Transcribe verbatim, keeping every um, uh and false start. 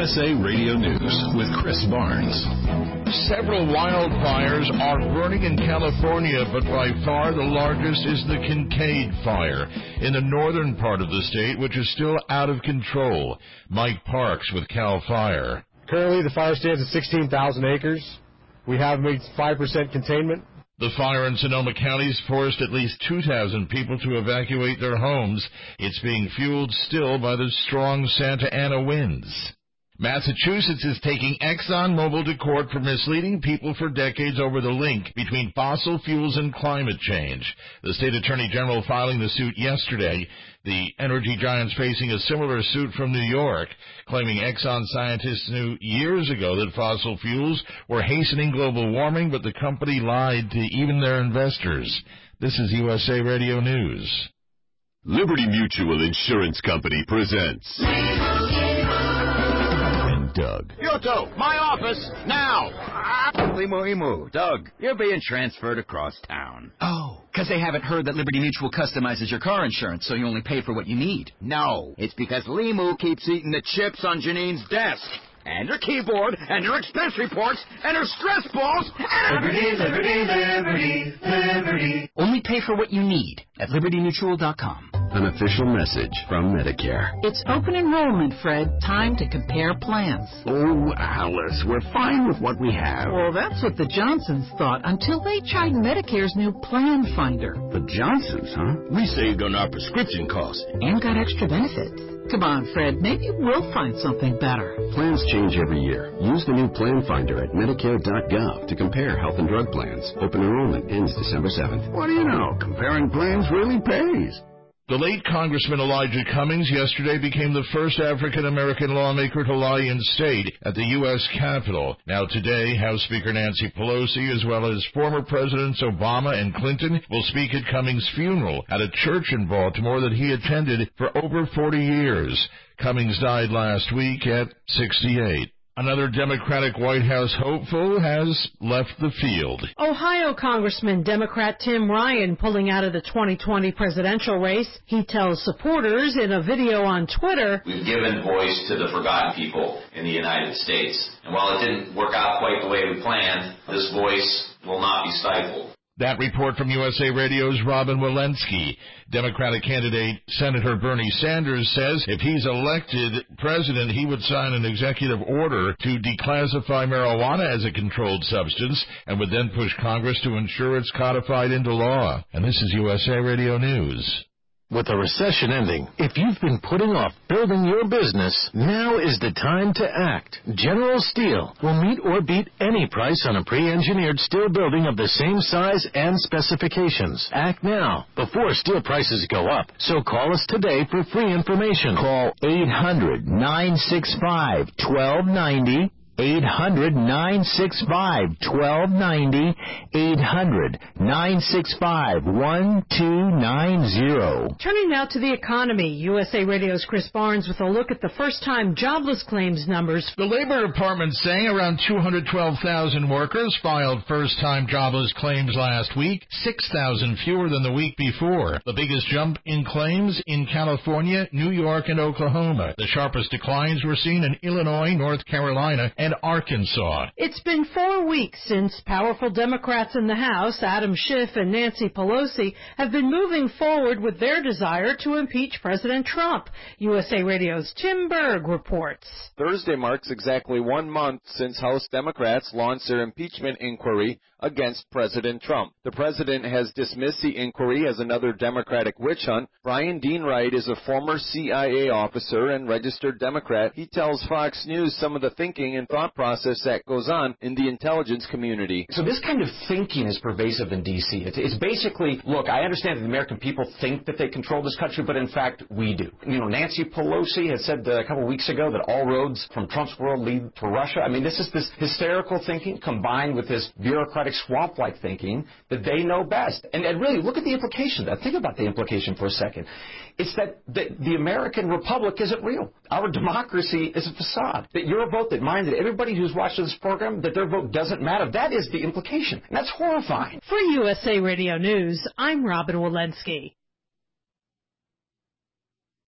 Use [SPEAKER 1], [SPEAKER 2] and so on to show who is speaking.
[SPEAKER 1] S A Radio News with Chris Barnes.
[SPEAKER 2] Several wildfires are burning in California, but by far the largest is the Kincaid Fire in the northern part of the state, which is still out of control. Mike Parks with CAL FIRE.
[SPEAKER 3] Currently, the fire stands at sixteen thousand acres. We have made five percent containment.
[SPEAKER 2] The fire in Sonoma County's forced at least two thousand people to evacuate their homes. It's being fueled still by the strong Santa Ana winds. Massachusetts is taking ExxonMobil to court for misleading people for decades over the link between fossil fuels and climate change. The state attorney general filing the suit yesterday. The energy giant's facing a similar suit from New York, claiming Exxon scientists knew years ago that fossil fuels were hastening global warming, but the company lied to even their investors. This is U S A Radio News.
[SPEAKER 4] Liberty Mutual Insurance Company presents... Doug.
[SPEAKER 5] Yoto, my office, now! Emu, emu. Doug, you're being transferred across town.
[SPEAKER 6] Oh, because they haven't heard that Liberty Mutual customizes your car insurance, so you only pay for what you need.
[SPEAKER 5] No, it's because Limu keeps eating the chips on Janine's desk. And her keyboard, and her expense reports, and her stress balls, and...
[SPEAKER 7] Liberty, Liberty, Liberty, Liberty.
[SPEAKER 6] Only pay for what you need at liberty mutual dot com.
[SPEAKER 4] An official message from Medicare.
[SPEAKER 8] It's open enrollment, Fred. Time to compare plans.
[SPEAKER 4] Oh, Alice, we're fine with what we have.
[SPEAKER 8] Well, that's what the Johnsons thought until they tried Medicare's new Plan Finder.
[SPEAKER 4] The Johnsons, huh?
[SPEAKER 5] We saved on our prescription costs.
[SPEAKER 8] And got extra benefits. Come on, Fred. Maybe we'll find something better.
[SPEAKER 4] Plans change every year. Use the new Plan Finder at medicare dot gov to compare health and drug plans. Open enrollment ends December seventh.
[SPEAKER 5] What do you know? Comparing plans really pays.
[SPEAKER 2] The late Congressman Elijah Cummings yesterday became the first African-American lawmaker to lie in state at the U S Capitol. Now today, House Speaker Nancy Pelosi, as well as former Presidents Obama and Clinton, will speak at Cummings' funeral at a church in Baltimore that he attended for over forty years. Cummings died last week at sixty-eight. Another Democratic White House hopeful has left the field.
[SPEAKER 9] Ohio Congressman Democrat Tim Ryan pulling out of the twenty twenty presidential race. He tells supporters in a video on Twitter,
[SPEAKER 10] "We've given voice to the forgotten people in the United States. And while it didn't work out quite the way we planned, this voice will not be stifled."
[SPEAKER 2] That report from U S A Radio's Robin Walensky. Democratic candidate Senator Bernie Sanders says if he's elected president, he would sign an executive order to declassify marijuana as a controlled substance and would then push Congress to ensure it's codified into law. And this is U S A Radio News.
[SPEAKER 11] With the recession ending, if you've been putting off building your business, now is the time to act. General Steel will meet or beat any price on a pre-engineered steel building of the same size and specifications. Act now, before steel prices go up. So call us today for free information.
[SPEAKER 12] Call eight hundred, nine six five, one two nine zero. eight hundred, nine six five, one two nine zero. eight hundred, nine six five, one two nine zero.
[SPEAKER 9] Turning now to the economy, U S A Radio's Chris Barnes with a look at the first-time jobless claims numbers.
[SPEAKER 2] The Labor Department saying around two hundred twelve thousand workers filed first-time jobless claims last week, six thousand fewer than the week before. The biggest jump in claims in California, New York, and Oklahoma. The sharpest declines were seen in Illinois, North Carolina, and Arkansas.
[SPEAKER 9] It's been four weeks since powerful Democrats in the House, Adam Schiff and Nancy Pelosi, have been moving forward with their desire to impeach President Trump. U S A Radio's Tim Berg reports.
[SPEAKER 13] Thursday marks exactly one month since House Democrats launched their impeachment inquiry against President Trump. The president has dismissed the inquiry as another Democratic witch hunt. Brian Dean Wright is a former C I A officer and registered Democrat. He tells Fox News some of the thinking and thought process that goes on in the intelligence community.
[SPEAKER 14] So this kind of thinking is pervasive in D C It's, it's basically, look, I understand that the American people think that they control this country, but in fact, we do. You know, Nancy Pelosi had said uh, a couple of weeks ago that all roads from Trump's world lead to Russia. I mean, this is this hysterical thinking combined with this bureaucratic swamp-like thinking that they know best. And, and really, look at the implication of that. Think about the implication for a second. It's that the, the American republic isn't real. Our democracy is a facade. That your vote, that mine, that everybody who's watching this program, that their vote doesn't matter. That is the implication. And that's horrifying.
[SPEAKER 9] For U S A Radio News, I'm Robin Walensky.